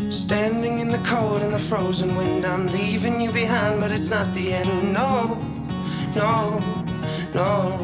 Standing in the cold and the frozen wind, I'm leaving you behind, but it's not the end. No, no, no.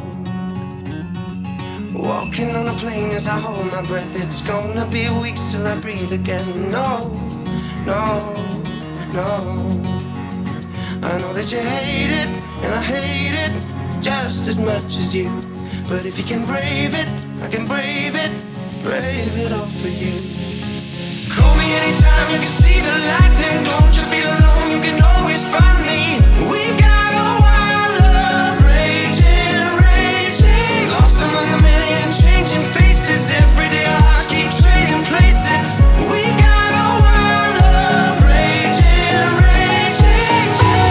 Walking on a plane as I hold my breath. It's gonna be weeks till I breathe again. No, no, no. I know that you hate it, and I hate it just as much as you. But if you can brave it, I can brave it all for you. Call me anytime, you can see the lightning. Don't you feel alone, you can always find me. We've got a wild love, raging, raging. Lost among a million changing faces. Every day our hearts keep trading places. We've got a wild love, raging, raging.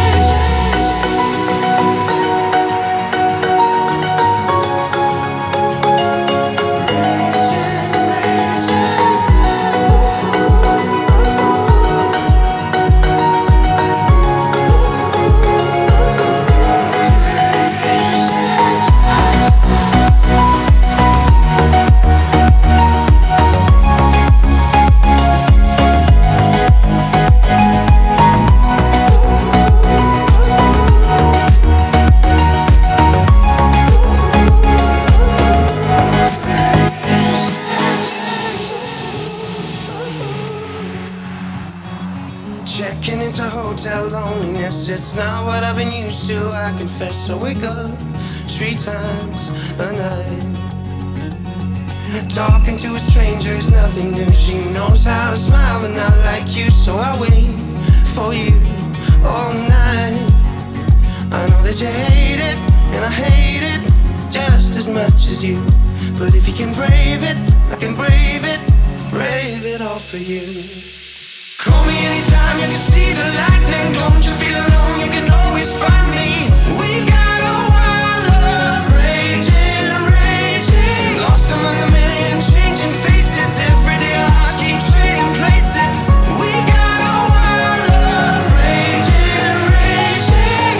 Checking into hotel loneliness, it's not what I've been used to, I confess. I wake up 3 times a night. Talking to a stranger is nothing new. She knows how to smile but not like you. So I wait for you all night. I know that you hate it, and I hate it just as much as you. But if you can brave it, I can brave it all for you. Call me anytime, you can see the lightning. Don't you feel alone, you can always find me. We got a wild love, raging, raging. Lost among a million changing faces. Every day our hearts keep trading places. We got a wild love, raging, raging.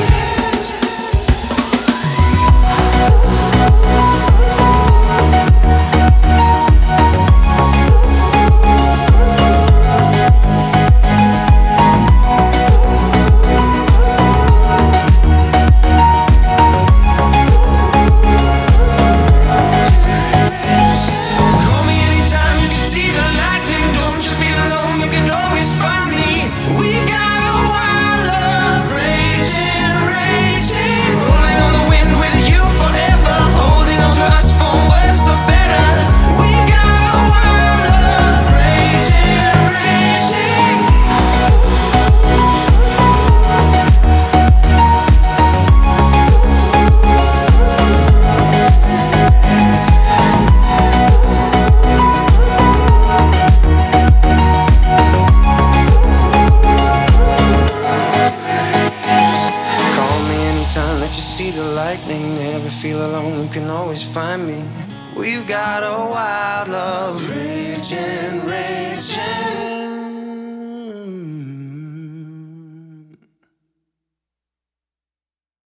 See the lightning, never feel alone, you can always find me. We've got a wild love, raging, raging.